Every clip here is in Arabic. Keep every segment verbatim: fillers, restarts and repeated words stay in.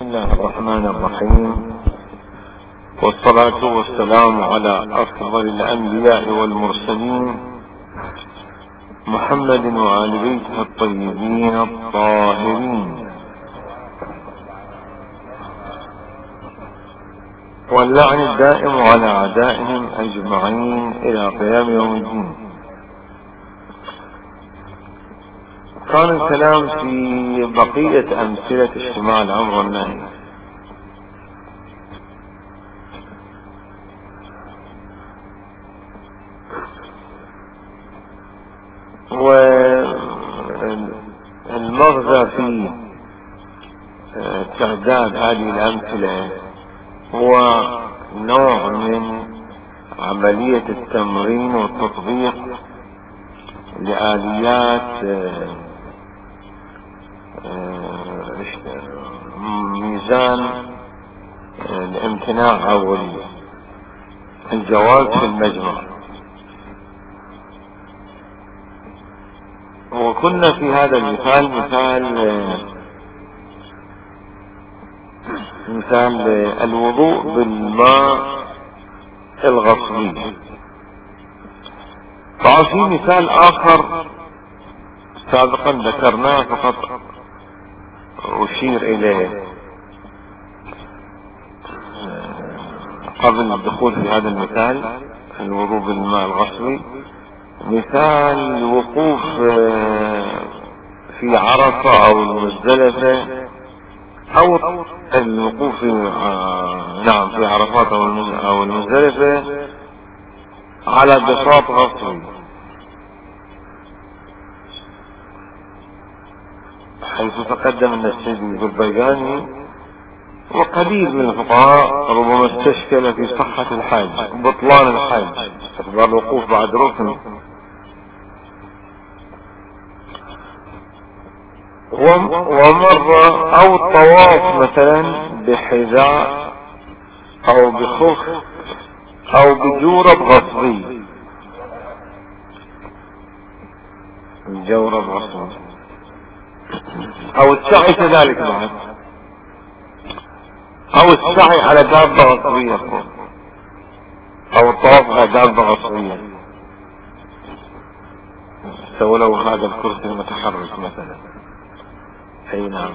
الله الرحمن الرحيم، والصلاة والسلام على أفضل الأنبياء والمرسلين محمد وآل بيته الطيبين الطاهرين، واللعن الدائم على أعدائهم أجمعين إلى قيام يوم الدين. كان الكلام في بقية أمثلة اجتماع الأمر والنهي، والمغزى في تعداد هذه الأمثلة هو نوع من عملية التمرين والتطبيق لآليات ميزان الامتناع او الجواز في المجمع. وكنا في هذا المثال مثال مثال الوضوء بالماء الغصبي. طبعا في مثال اخر سابقا ذكرناه فقط أشير إليه قبل الدخول في هذا المثال، الوضوء بالماء الغصبي. مثال الوقوف في عرفة أو المزدلفة، أو الوقوف في نعم في عرفات أو المزدلفة على بساط غصبي، حيث تقدم أن السيد البيجاني وقليل من الفقهاء ربما استشكل في صحة الحج، بطلان الحج، استقبال الوقوف بعد ركن. ومرة أو الطواف مثلا بحذاء أو بخف أو بجورب غصبي، جورب غصبي، او السعي كذلك بعد، او السعي على دابة غصبية، او الطواف على دابة غصبية سولو هذا الكرسي المتحرك مثلا. اي نعم.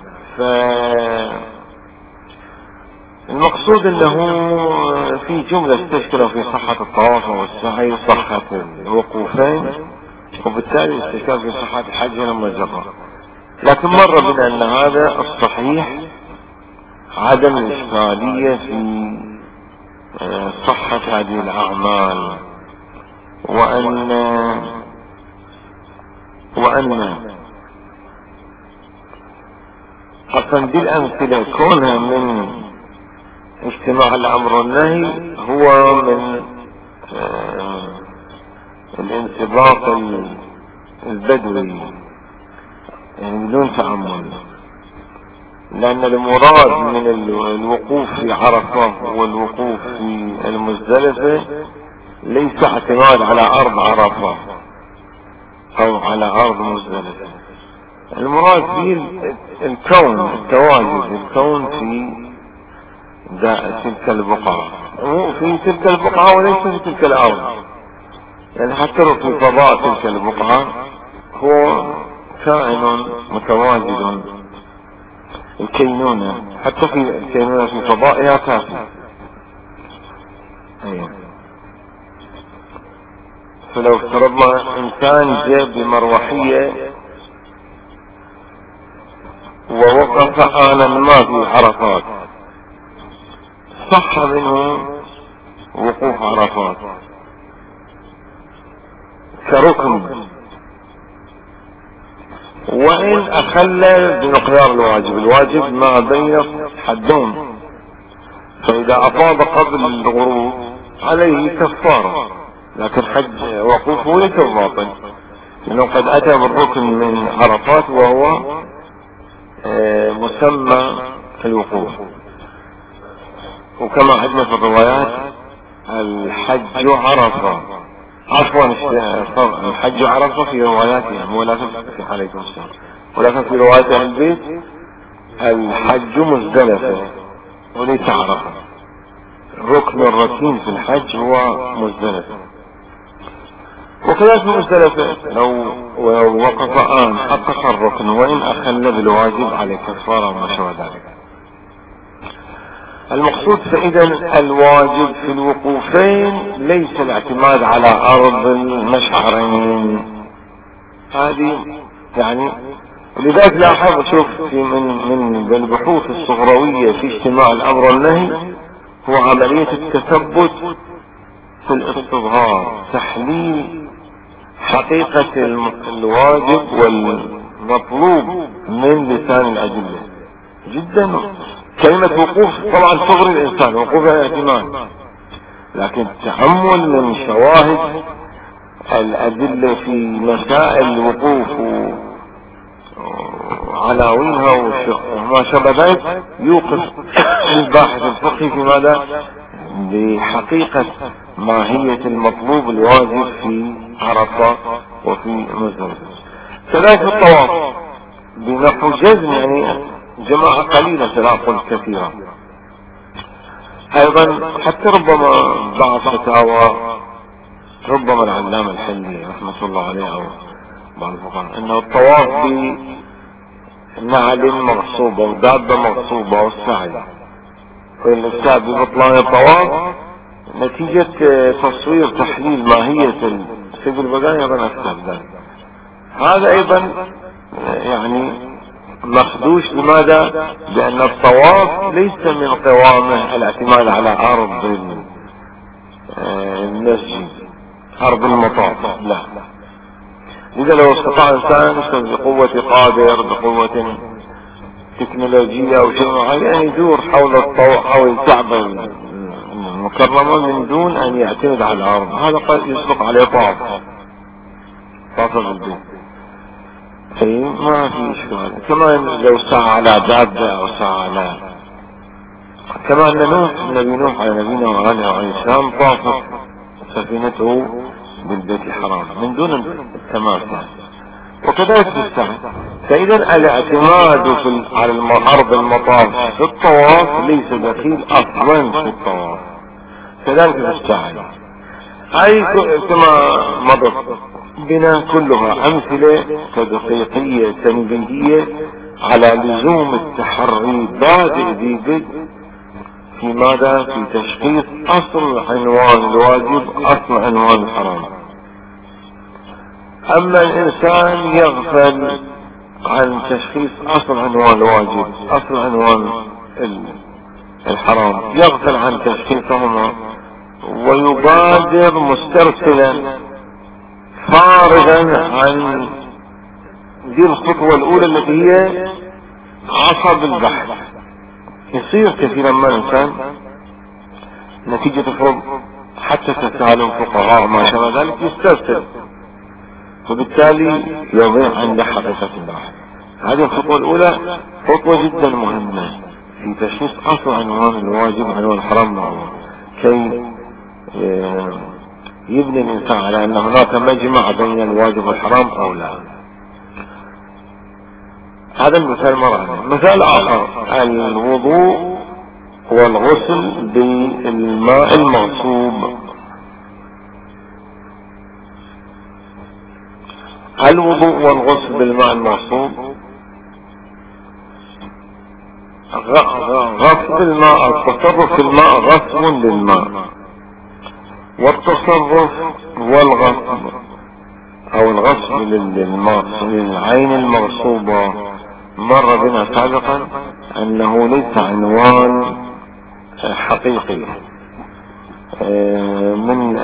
فالمقصود انه في جملة تشكل في صحة الطواف والسعي وصحة الوقوفين، وبالتالي استشكال في صحة الحج لما جرى. لكن مر بنا ان هذا الصحيح عدم الاشكالية في صحة هذه الاعمال، وان وان اصلا بالامثلة كونها من اجتماع الامر والنهي هو من الانسباق البدوي، يعني بدون تأمل، لأن المراد من الوقوف في عرفة والوقوف في المزدلفة ليس اعتماد على أرض عرفة أو على أرض مزدلفة. المراد فيه الكون، التواجد، الكون في تلك البقعة، في تلك البقعة وليس في تلك الأرض، يعني حتى في فضاء تلك البقعة هو كائن متواجد. الكينونة حتى في الكينونة في فضائها كافية. أيوة. فلو افترضنا انسان جاء بمروحية ووقف آنا ما في عرفات، صح منه وقوف عرفات كركن، وإن أخل بمقدار الواجب. الواجب ما بين حدون، فإذا أفاض قبل الغروب عليه كفارة، لكن حج وقوفه ليس باطل، لأنه قد أتى بالركن من عرفات وهو مسمى الوقوف. وكما عندنا في الروايات الحج عرفة، عفوا الحج عرفة في رواياتهم، ولكن في عليكم السلام، ولكن في روايات البيت الحج مزدلفة وليس عرفة. الركن الركين في الحج هو مزدلفة، وكذلك مزدلفة لو وقف آن حقق الركن وإن أخل بالواجب عليه كفارة وما شابه ذلك. المقصود فإذا الواجب في الوقوفين ليس الاعتماد على أرض المشعرين. هذه يعني لذلك لاحظ شوف في من من البحوث الصغروية في اجتماع الأمر والنهي هو عملية التثبت في الاستظهار، تحليل حقيقة الواجب والمطلوب من لسان الأدلة. جدا كلمة وقوف طبعا صغر الإنسان وقوف الاعتماد، لكن التأمل من شواهد الأدلة في مسائل الوقوف وعناوينها وما شابه ذلك يوقف الباحث الفقهي في ماذا؟ بحقيقة ماهية المطلوب الواجب في عرفة وفي مزدلفة. كذلك الطواف بنحو جزم، يعني جماعة قليلة لا أقول كثيرة. أيضا حتى ربما بعض فتاوى ربما العلامة الحلي رحمة الله عليه أو بعض الفقهاء أنه الطواف بنعل مغصوبة ودابة مغصوبة والسعي، والسعي ببطلان الطواف نتيجة تصوير تحليل ماهية سيد البداية أيضا أكثر ذلك. هذا أيضا يعني مخدوش. لماذا؟ لأن الطواف ليس من قوامه الاعتماد على أرض المسجد، أرض المطاف، لا. إذا لو استطاع إنسان بقوة قادر بقوة تكنولوجية أو شيء معين يدور حول الطواف حول الكعبة المكرمة من دون أن يعتمد على الأرض، هذا قد يسبق عليه طواف طواف البيت، اي ما في اشكال. كمان لو سعى على دابة او سعى على كما ان نوح النبي نوح على نبينا وعلى عليه السلام طافت سفينته بالبيت الحرام من دون التماس، وكذلك في السعي. فاذا الاعتماد في على الارض المطاف في الطواف ليس دخيل اصلا في الطواف، كذلك في السعي. اي كما مضت بنا كلها امثلة تدقيقية تنبيهية على لزوم التحري بادئ ذي بدء في ماذا؟ في تشخيص اصل عنوان الواجب، اصل عنوان الحرام. اما الانسان يغفل عن تشخيص اصل عنوان الواجب، اصل عنوان الحرام، يغفل عن تشخيصهما ويبادر مسترسلا فارغا عن دي الخطوة الاولى التي هي عصب البحث. يصير كثيرا ما الانسان نتيجة تفرض حتى تساهل الفقهاء ما شابه ذلك يسترسل، وبالتالي يضيع عند حقيقة البحث. هذه الخطوة الاولى خطوة جدا مهمة في تشخيص اصل عنوان الواجب عنوان الحرام معه، كي يبني الانسان على ان هناك مجمع بين الواجب والحرام او لا. هذا المثال مرة. مثال اخر الوضوء والغسل بالماء المغصوب. الوضوء والغسل بالماء المغصوب، غصب الماء، التصرف في الماء غصب للماء، والتصرف والغصب او الغصب للماء للعين المغصوبة مر بنا سابقا انه ليس عنوان حقيقي من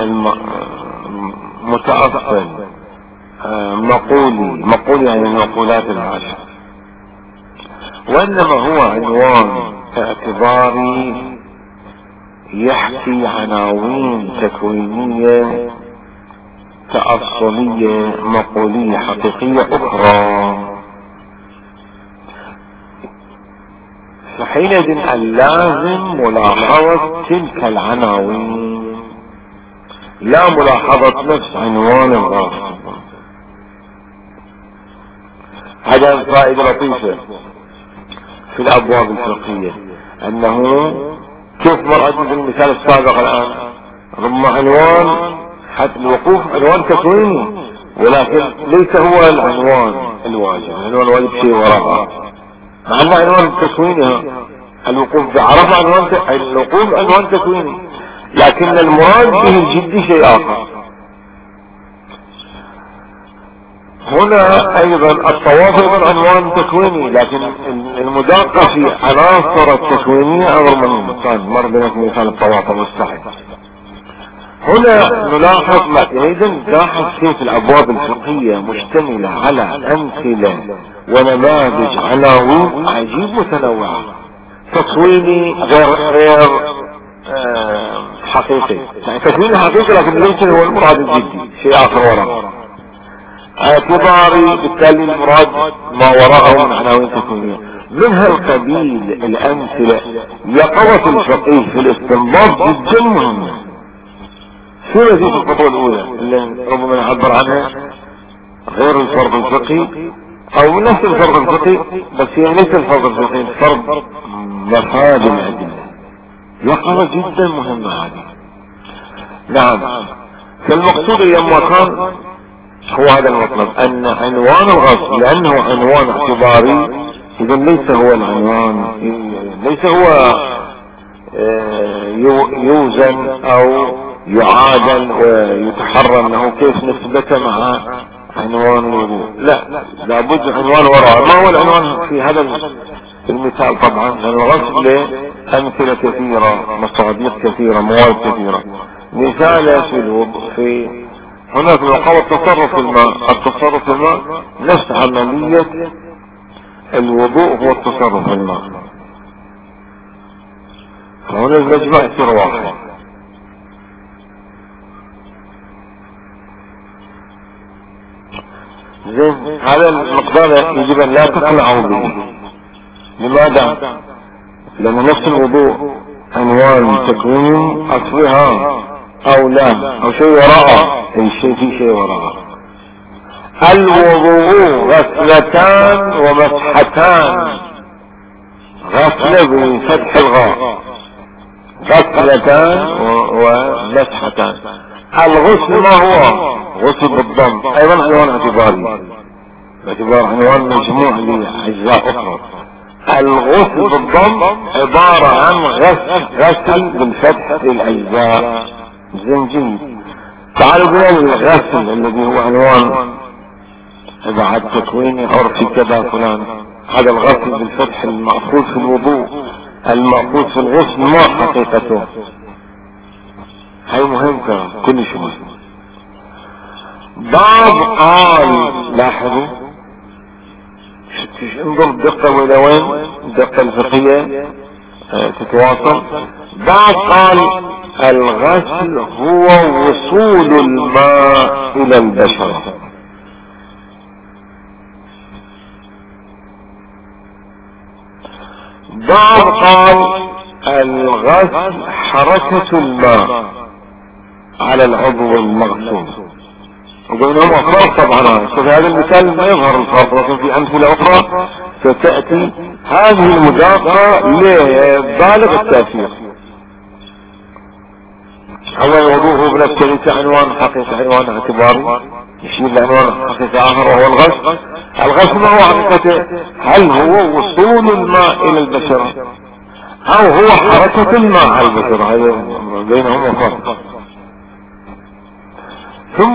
متأصل مقولي، مقول يعني المقولات العشر، وانما هو عنوان اعتباري يحكي عناوين تكوينية تأصلية مقولية حقيقية اخرى. فحينئذ اللازم ملاحظة تلك العناوين لا ملاحظة نفس عنوان الغاصب. هذا فائدة لطيفة. في الابواب الفقهية، انه كيف مرأة في المثال السابق الان ضم عنوان حتى الوقوف عنوان تكويني، ولكن ليس هو العنوان الواجب، العنوان الواجب شيء وراءه، مع انه عنوان تكويني الوقوف بعرف عنوان ت... الوقوف عنوان تكويني، لكن المراد به الجدي شيء اخر. هنا ايضا الطواف ايضا عنوان تكويني، لكن المداقة في عناصر التكوينية امر مهم. طيب مر بنا في مثال الطواف المستحيل. هنا نلاحظ ايضا نلاحظ كيف الابواب الفقهية مشتملة على امثلة ونماذج عناوين عجيب متنوعة، تكويني غير غير آه حقيقي، يعني تكويني حقيقي لكن ليس هو المراد الجدي، شيء اخر وراء اعتباري، بالتالي المراد ما وراءه من عناوين تكوينية. من هالقبيل الامثلة يقظة الفقيه في الاستنباط جدا مهمة. شو الذي في الخطوة الاولى اللي ربما نعبر عنها غير الفرض الفقهي او نفس الفرض الفقهي، بس هي ليس الفرض الفقهي، الفرض مفاد الادلة، يقظة جدا مهمة هذه. نعم، فالمقصود لما كان هو هذا المطلب، ان عنوان الغصب لانه عنوان اعتباري، اذا ليس هو العنوان، ليس هو يوزن او يعادل ويتحرى انه كيف نسبته مع عنوان الوضوء، لا، لابد عنوان وراء. ما هو العنوان في هذا المثال؟ طبعا الغسل له امثلة كثيرة، مصادر كثيرة، مواد كثيرة. مثال في الوضوء، في هنا في مقام التصرف في الماء، التصرف في الماء نفس عملية الوضوء هو التصرف في الماء، فهنا المجمع يصير واحد. زين، هذا المقدار يجب ان لا تقلعوا به. لماذا؟ لان نفس الوضوء عنوان تكوين اصلها او لا او شيء وراءه، اي شيء في شيء وراءه. الوضوء غسلتان ومسحتان، غسل بفتح الغاء، غسلتان ومسحتان. الغسل ما هو؟ غسل بالضم، ايضا عنوان اعتباري، باعتبار عنوان مجموع لاجزاء اخرى. الغسل بالضم عبارة عن غسل غسل بالفتح للاجزاء. زنجي تعالوا بنا الغسل الذي هو عنوان بعد تكوين عرفي كذا فلان، هذا الغسل بالفتح المأخوذ في الوضوء، المأخوذ في الغسل ما حقيقته، هاي مهمة كل شيء. بعض قال، لاحظوا انظر الدقة والى وين الدقة الفقهية تتواصل. بعض قال الغسل هو وصول الماء الى البشرة، بعض قال الغسل حركة الماء على العضو المغسول، وبينهم افراد طبعا. في هذا المثال ما يظهر الفرق، لكن في امثلة اخرى ستأتي هذه المداقة لبالغ التأثير. اول الوضوء هو بنفسه عنوان حقيقي، عنوان اعتباري يشير لعنوان حقيقي اخر وهو الغسل. الغسل ما هو حقيقته؟ هل هو وصول الماء الى البشرة او هو حركة الماء على البشرة؟ هذا بينهم فرق. ثم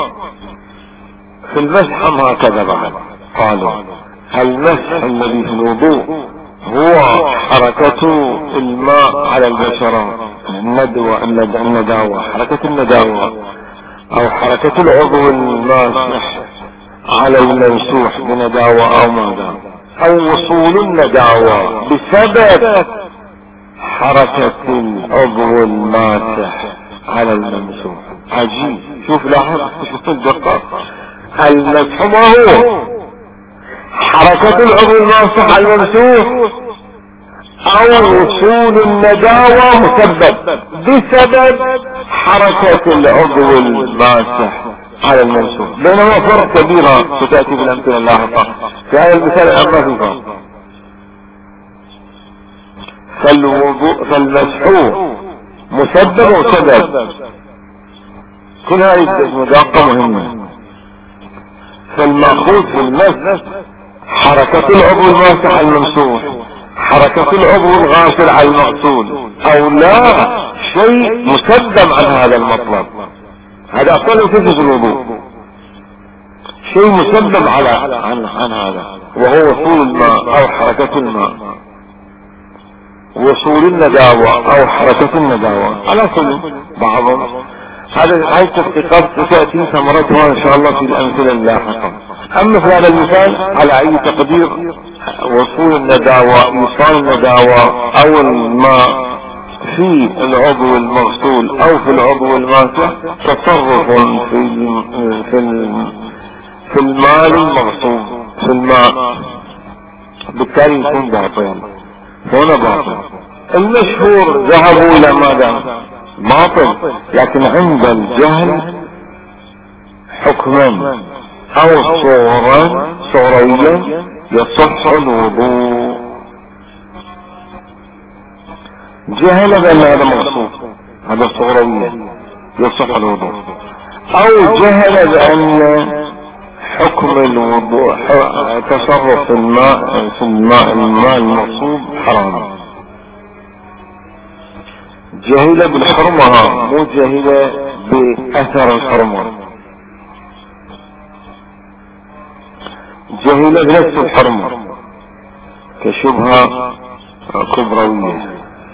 في المسح هكذا بعد قالوا المسح الذي في الوضوء هو حركة الماء على البشرة، الندوة النداوة، حركة النداوة او حركة العضو الماسح على الممسوح بنداوة او ماذا، او وصول النداوة بسبب حركة العضو الماسح على الممسوح. عجيب، شوف لاحظ، شوف الدقة. المسح ما هو؟ حركة العضو الماسح على الممسوح او وصول النداوة مسبب بسبب حركة العضو الماسح على الممسوح. بينما فرق كبيرة ستأتي بالأمثلة اللاحقة. في هذا المثال الآن ما في فرق. فالوضوء فالمسحور مسبب وسبب، كل هذه مداقة مهمة. فالمأخوذ في المسح حركة العضو الماسح الممسوح، حركة العضو الغاسل على المغسول، او لا شيء مسبب عن هذا المطلب. هذا اصلا يفسد الوضوء، شيء مسبب على عن, عن هذا، وهو وصول الماء او حركة الماء، وصول النداوة او حركة النداوة على كل بعضهم. هذا هاي التحقيقات ستأتي ثمرتها ان شاء الله في الامثلة اللاحقة. اما في هذا المثال على اي تقدير وصول النداوة، ايصال النداوة او الماء في العضو المغسول او في العضو الماسح تصرف في في في الماء المغسول في الماء، بالتالي يكون باطل. هنا باطل. المشهور ذهبوا الى ماذا؟ باطل، لكن عند الجهل حكما او صورا صوريا يصح الوضوء. جهل بان هذا مغصوب، هذا صوريا يصح الوضوء، او جهل بان حكم الوضوء تصرف في الماء في الماء الماء المغصوب حرام. جهل بالحرمة مو جهل بأثر الحرمة، جهل بنفس الحرمة كشبهة كبروية.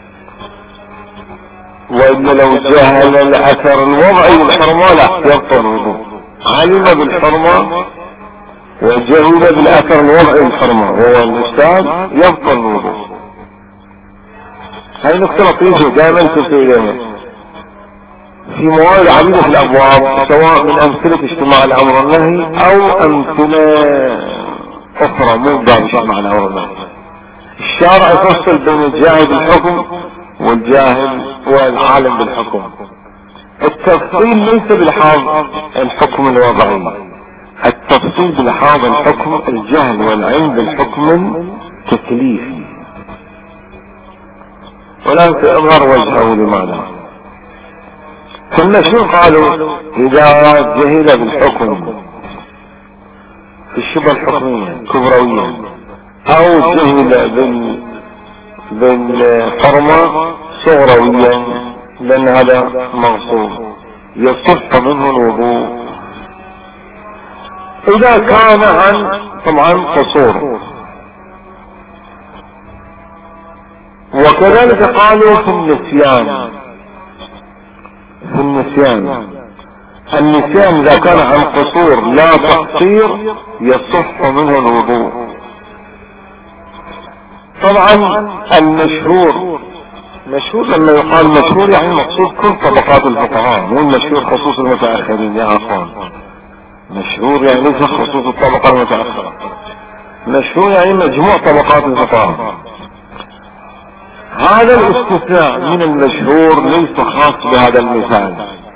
وإلا لو جهل الأثر الوضعي للحرمة لا يبطل الوضوء. علم بالحرمة وجهل بالأثر الوضعي للحرمة وهو الأستاذ يبطل الوضوء. هاي نقطة لطيفة دائما تسويها في موارد عديدة في الأبواب، سواء من أمثلة اجتماع الأمر والنهي أو أمثلة أخرى مو باب اجتماع الأمر والنهي. الشارع يفصل بين الجاهل بالحكم والجاهل والعالم بالحكم. التفصيل ليس بلحاظ الحكم الوضعي، التفصيل بلحاظ الحكم الجهل والعلم بالحكم التكليفي. والآن سأظهر وجهه لماذا. فالمشهور قالوا إذا جهل بالحكم في الشبه الحكمية كبروية أو جهل بال بالحرمة صغرويا لأن هذا مغصوب يصح منه الوضوء. إذا كان عن طبعا قصور. وكذلك قالوا في النسيان، في النسيان النسيان إذا كان عن قصور لا تقصير يصح منه الوضوء. طبعا المشهور، مشهور لما يقال مشهور يعني مقصود كل طبقات الفقهاء، مو المشهور خصوص المتأخرين يا أخوان. مشهور يعني ليس خصوص الطبقة المتأخرة، مشهور يعني مجموع طبقات الفقهاء. هذا الاستثناء من المشهور ليس خاص بهذا المثال،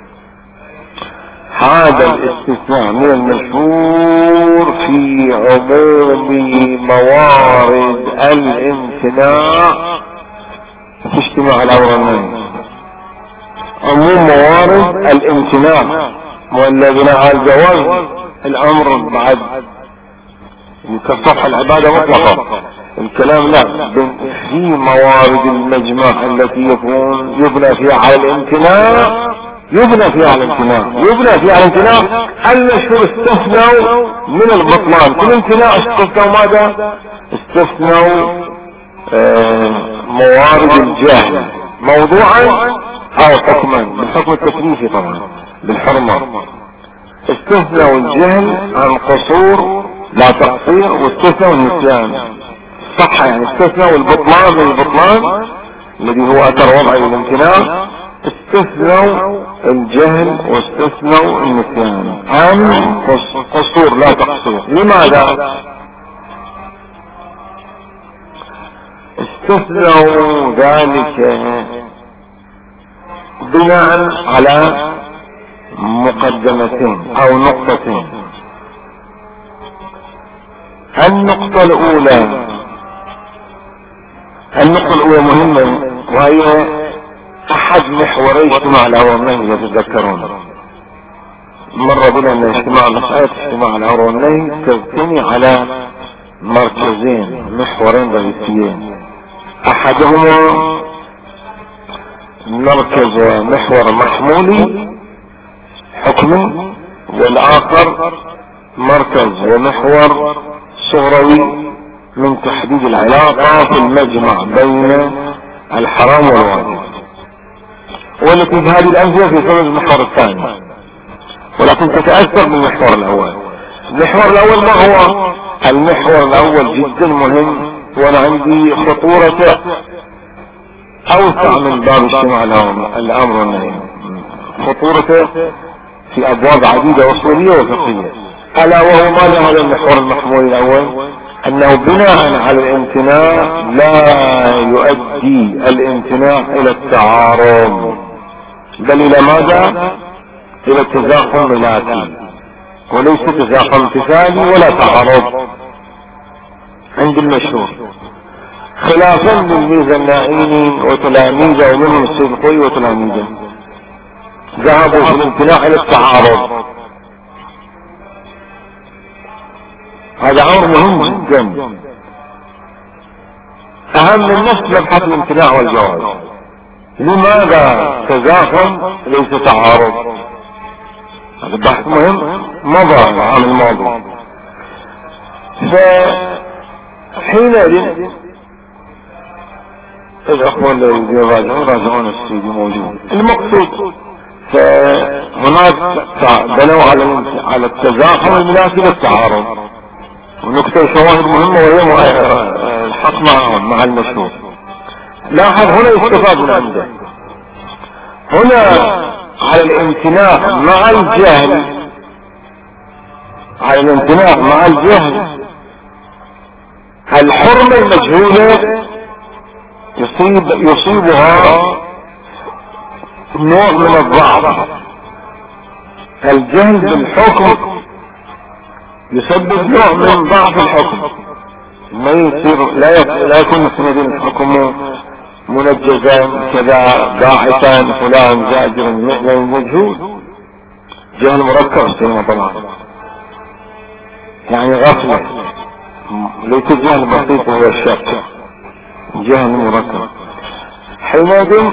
هذا الاستثناء من المشهور في عموم موارد الامتناع في اجتماع الأمر والنهي، عموم موارد الامتناع ولا بناء على الجواز الأمر بعد يتصح العبادة مطلقة. الكلام لا، في موارد المجمع التي يكون يبنى فيها على الامتناع، يبنى فيها على الامتناع يبنى فيها على الامتناع. المشهور استثنوا من البطلان في الامتناع، استثنوا ماذا؟ استثنوا آه موارد الجهل موضوعا او حكما، بالحكم التكليفي طبعا بالحرمة. استثنوا الجهل عن قصور لا تقصير، واستثنوا النسيان صح، يعني استثنوا البطلان من البطلان الذي هو اثر وضعي للامتناع، استثنوا الجهل واستثنوا النسيان عن قصور لا تقصير. لماذا؟ استثنوا ذلك بناء على مقدمتين او نقطتين. النقطة الاولى النقطة الأولى مهمة، وهي أحد محوري اجتماع الأمر إذا تتذكرون. مر بنا أن اجتماع مسألة اجتماع الأمر والنهي تبني على مركزين، محورين رئيسيين. أحدهما مركز محور محمولي حكمي، والآخر مركز ومحور صغروي من تحديد العلاقة في المجمع بين الحرام والواجب، والتي في هذه الأمثلة في صدد المحور الثاني، ولكن تتأثر بالمحور الأول. المحور الأول ما هو؟ المحور الأول جدا مهم، وأنا عندي خطورة أوسع من باب اجتماع الأمر والنهي، خطورته في أبواب عديدة أصولية وفقهية، ألا وهو ماذا هذا المحور المحمول الأول؟ أنه بناء على الامتناع لا يؤدي الامتناع إلى التعارض، بل إلى ماذا؟ إلى التزاحم ملاكي، وليس تزاحم امتثالي ولا تعارض عند المشهور، خلافا للميزة النائين وتلاميذه، ومنهم السيد القوي وتلاميذه ذهبوا في الامتناع إلى التعارض. هذا أمر مهم جدا، أهم من نفس مبحث الامتناع والجواز. لماذا تزاحم ليس تعارض؟ هذا بحث مهم مضى العام الماضي. فحينئذ الأخوة الذين يراجعون راجعون السيدي موجود. المقصود فهناك بنوا على على التزاحم المناسب للتعارض، ونكتة شواهد مهمة وهي الحق معهم مع المشهور. لاحظ هنا يستفاد من عنده، هنا على الامتناع مع الجهل، على الامتناع مع الجهل الحرمة المجهولة يصيب يصيبها نوع من الضعف. الجهل بالحكم يسبب نوع من ضعف الحكم، ما يصير لا لا يكون سندين الحكم منجزا كذا باعثا فلان زاجرا مجهول، جهل مركب فيما طبعا، يعني غفلة، ليس جهل بسيط وهو الشك، جهل مركب. حينئذ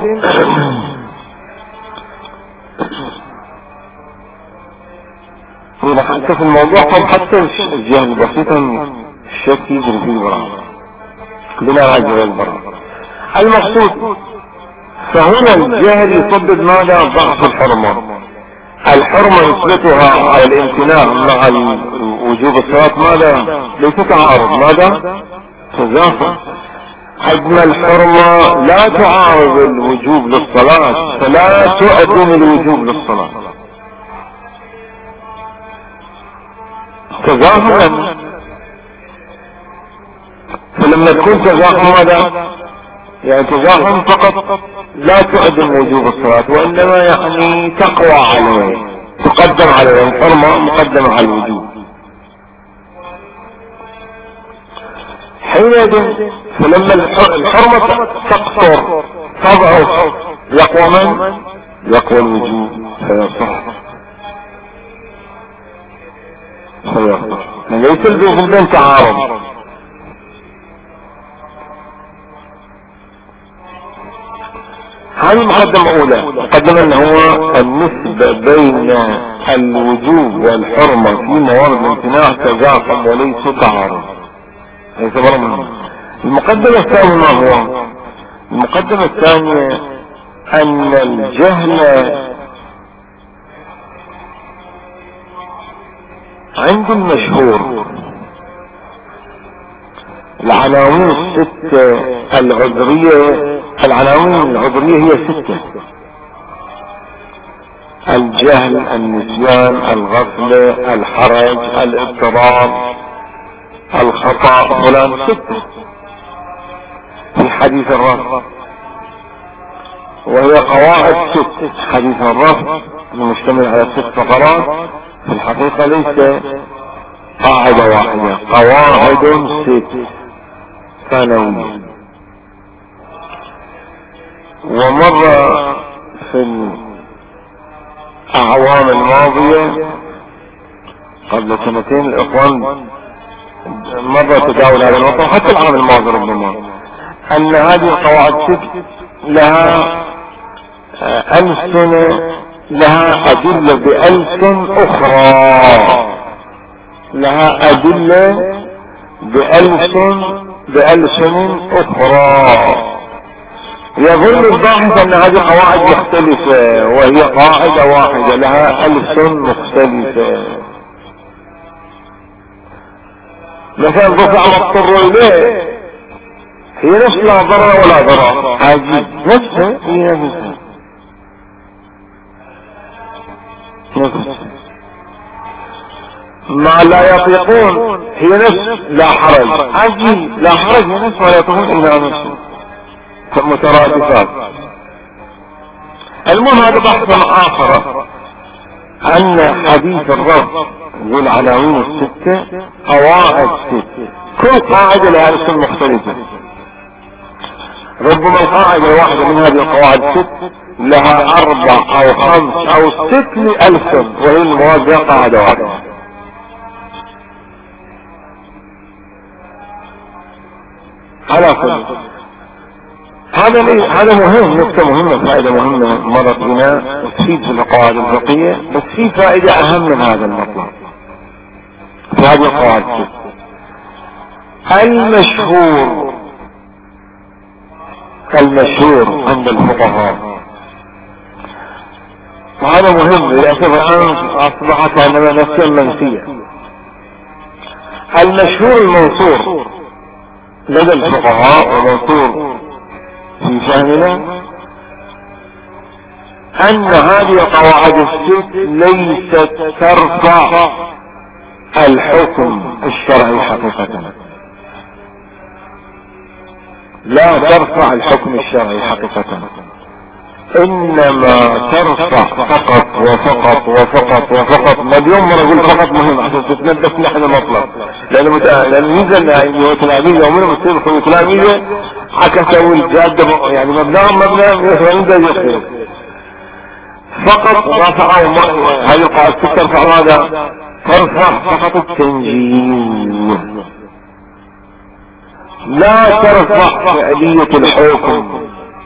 حتى في الموضوع طب حتى الجهل البسيط الشك يجري فيه البراءة بلا راجع البراءة. المقصود فهنا الجهل يسبب ماذا؟ ضعف الحرمة. الحرمة يثبتها على الامتناع مع وجوب الصلاة ماذا؟ ليس تعارض، ماذا؟ تزافر. عندما الحرمة لا تعارض الوجوب للصلاة فلا تؤذن الوجوب للصلاة تزاحما. فلما تكون تزاحم ماذا؟ يعني تزاحم فقط لا تؤذن وجوب الصلاة، وإنما يعني تقوى عليه، تقدم عليه، الحرمة مقدمة على الوجوب. حينئذ فلما الحرمة تقصر تضعف يقوى من؟ يقوى الوجوب فيصح فيصح ليس الوجوب بين تعارض. هذه مقدمة أولى، مقدمة أنه هو النسبة بين الوجوب والحرمة في موارد الامتناع تزاحم وليس تعارض. المقدمة الثانية ما هو؟ المقدمة الثانية أن الجهل عند المشهور العناوين الستة العذرية، العناوين العذرية هي ستة: الجهل، النسيان، الغفلة، الحرج، الاضطراب، الخطأ، فلان، ستة في حديث الرفع، وهي قواعد ست. حديث الرفع المشتمل على ست فقرات في الحقيقة ليس قاعدة واحدة، قواعد ست ثانوية. ومر في الأعوام الماضية قبل سنتين الإخوان مرة تداول هذا الموضوع، حتى العام الماضي ربما، أن هذه القواعد ست لها ألسنة، لها أدلة بألسن أخرى، لها أدلة بألسن بألسن أخرى. يظن الباحث أن هذه قواعد مختلفة وهي قاعدة واحدة لها ألسن مختلفة. مثلا رفع مضطر إليه هي نفس لا ضرر ولا ضرر، عجيب، نفسها هي نفسها نفسها. ما لا يطيقون هي نفس لا حرج، عجيب، لا حرج هي نفس ولا يطيقون إلا نفسه، مترادفات. المهم هذا بحث آخر، أن حديث الرب والعناوين الستة قواعد ست، كل قاعدة لها اسم مختلفة. ربما القاعدة الواحدة من هذه القواعد الست لها أربع أو خمس أو ست ألسن، وهي المواجهة قاعدة واحدة. على كل هذا هذا مهم، نقطة مهمة، فائدة مهمة مرت بنا وتفيد في القواعد الفقهية، بس في فائدة أهم من هذا المطلب في هذه القواعد الست. المشهور المشهور عند الفقهاء، وهذا مهم للأسف الآن أصبحت عندنا نفسا منسية. المشهور المنصور لدى الفقهاء ومنصور في فهمنا أن هذه القواعد الست ليست ترفع الحكم الشرعي حقيقة، لا ترفع الحكم الشرعي حقيقة، إنما ترفع فقط وفقط وفقط وفقط. مليون مرة أقول فقط مهم عشان تتنبه نحن مطلب، لأن الميزة اللي هو تلاميذ يومين مستير تلاميذ عكسوا الجادة، يعني مبناهم مبناهم يسوى يخير فقط رفعوا. هذه القاعدة ترفع ماذا؟ ترفع فقط التنجيم، لا ترفع فعلية الحكم.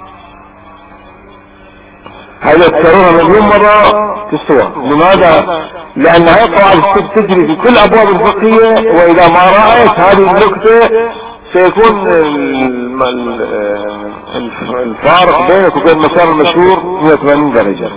هذا تكررها مليون مرة تسوى. لماذا؟ لأن هذه القواعد تجري في كل أبواب الفقهية، وإذا ما رأيت هذه النقطة سيكون الفارق بينك وبين مسار المشهور مئة وثمانين درجة.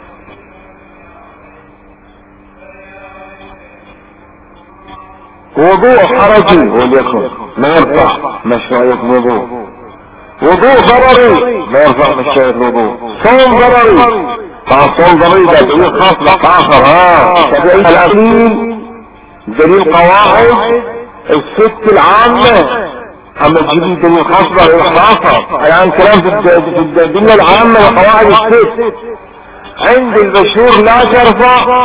وضوء حرجي وليكن ما يرفع مشروعية وضوء، وضوء ضرري ما يرفع مشروعية وضوء، صوم ضرري، صوم ضرري ده دليل خاص لك آخر. ها تبعيد الأصيل دليل قواعد الست العامة، أما تجيب دليل خاص بالإخلاصة. الآن كلام في الدليل العامة وقواعد الست. عند المشهور لا ترفع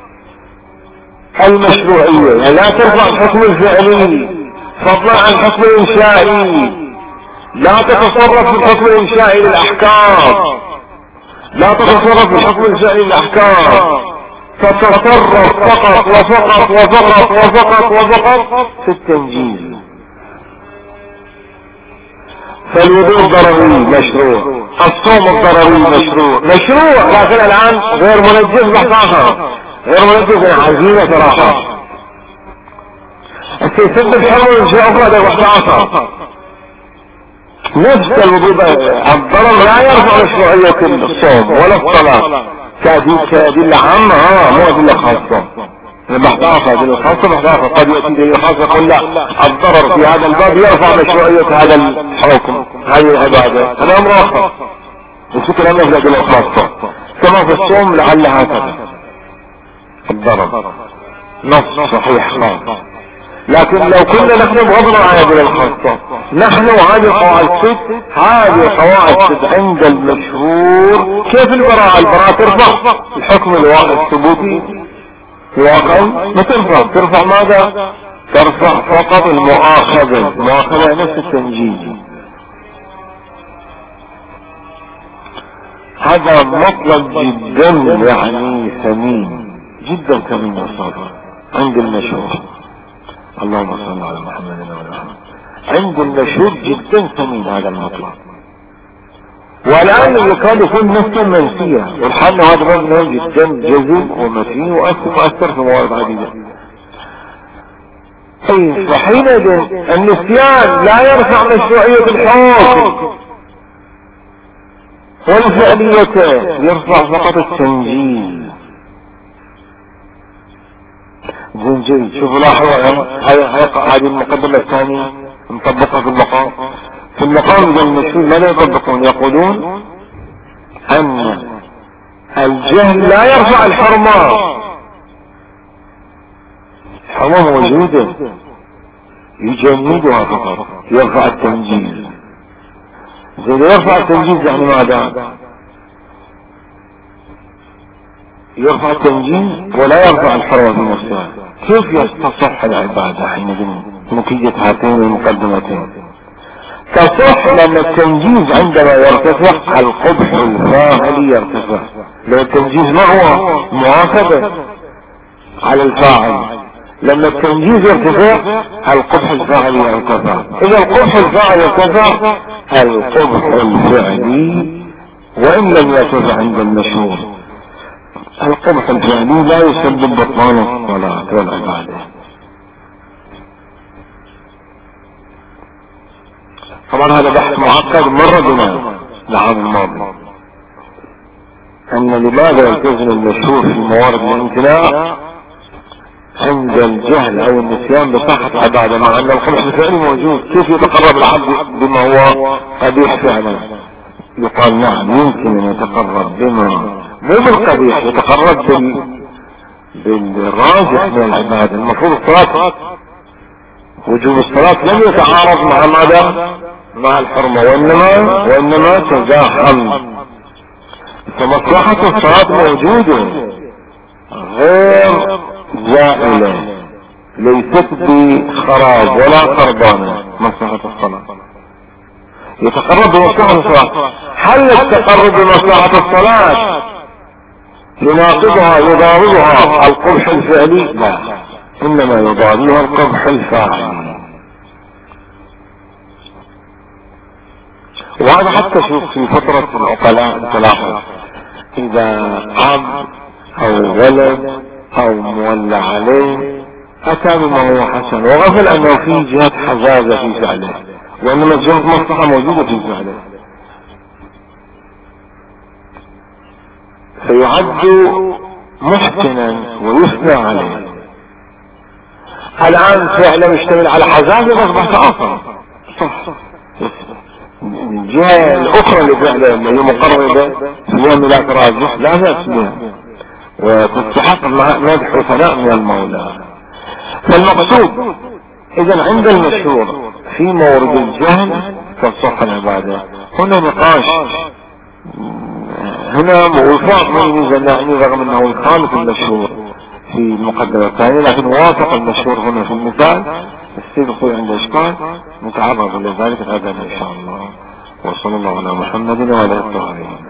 المشروعية، يعني لا ترفع الحكم الفعلي فضلا عن الحكم الإنشائي، لا تتصرف في الحكم الإنشائي للأحكام، لا تتصرف في الحكم الإنشائي للأحكام، تتصرف فقط وفقط وفقط وفقط وفقط في التنجيز. فالوضوء الضرري مشروع، الصوم الضرري مشروع مشروع لكن الآن غير منجز بحثاها، غير منجز عزيمة صراحة. السيسد الحرم شيء أخرى ده بحثاها. نفس الوضوء الضرر لا يرفع مشروعية الصوم ولا الصلاة كأدلة عامة، ها مو أدلة خاصة. بحثاها أدلة خاصة بحثاها قد يأتي دليل خاصة يقول لا الضرر في هذا الباب يرفع مشروعية هذا الحكم هذه العبادة، هذا أمر آخر. وفكرة أنه أدلة خاصة كما في الصوم لعل هكذا الضرر نص صحيح خاص. لكن لو كنا نحن بغضنا عن هذه الخاصة، نحن هذه القواعد ست، هذه القواعد ست عند المشهور. كيف البراءة؟ البراءة ترفع الحكم الثبوتي الواقعي ما ترفع، ترفع ماذا؟ ترفع فقط المؤاخذة، المؤاخذة نفس التنجيز. هذا مطلب جدا يعني ثمين جدا ثمين الصدر عند المشهور. اللهم صل على محمد وعلى محمد. عند المشهور جدا ثمين هذا المطلب، والآن يكاد يكون نفسا منسية، والحال هذا مهم جدا جذب ومتين وأثر في موارد عديدة. فحينئذ النسيان لا يرفع مشروعية الحكم والفعلية، يرفع فقط التنجيز. زنجي شوفوا لاحظوا هذه المقدمة الثانية مطبقة في المقام. في المقام إذا المشهور ماذا يطبقون؟ يقولون أن الجهل لا يرفع الحرمة، الحرمة موجودة يجمدها فقط، يرفع التنجيز. زي يرفع التنجيز يعني ماذا؟ يرفع التنجيز ولا يرفع الحرمة بنفسها. كيف يستصح العبادة حينئذ نتيجة هاتين المقدمتين؟ تصح لأن التنجيز عندما يرتفع القبح الفاعل يرتفع، لأن التنجيز ما هو مؤاخذة على الفاعل، لما التنجيز يرتفع القبح الفاعل يرتفع. إذا القبح الفاعل يرتفع القبح الفعلي وإن لم يرتفع عند المشهور، القبح الفعلي لا يسبب بطلان الصلاة والعبادة. طبعا هذا بحث معقد مر بنا العام الماضي، ان لماذا يلتزم المشهور في موارد الامتناع عند الجهل او النسيان بصحة العبادة، مع ان القبح الفعلي موجود. كيف يتقرب العبد بما هو قبيح فعلا؟ يقال نعم يمكن ان يتقرب بما مو بالقبيح، يتقرب بال... بالراجح من العبادة. المفروض الصلاة وجوب الصلاة لم يتعارض مع ماذا؟ مع الحرمة، وإنما وإنما تزاحم. فمصلحة الصلاة موجودة غير زائلة، ليست بخراب ولا خربانة. مصلحة الصلاة يتقرب بمصلحة الصلاة. هل التقرب بمصلحة الصلاة يناقضها يضاربها القبح الفعلي؟ لا، إنما يضاربها القبح الفاعلي. وهذا حتى شوف في فترة العقلاء تلاحظ إذا عبد أو ولد أو مولى عليه أتى بما هو حسن وغفل أنه في جهة حزازة في فعله، وإنما جهة مصلحة موجودة في فعله، فيعد محسنا ويثنى عليه. الآن فعله يشتمل على حزازة أصبح آخر صح. الجهة الأخرى لفعله اللي هي مقربة فيها ملاك راجح لا بأس بها وتستحق مدح وثناء من المولى. فالمقصود إذا عند المشهور في مورد الجهل تصح العبادة. هنا نقاش، هنا وفاق من يزنعني رغم أنه يخالف المشهور في المقدمة الثانية، لكن وافق المشهور هنا في المثال. السيد أخوي عنده إشكال نتعرض لذلك غدا إن شاء الله. وصلى الله على محمد وعلى آله.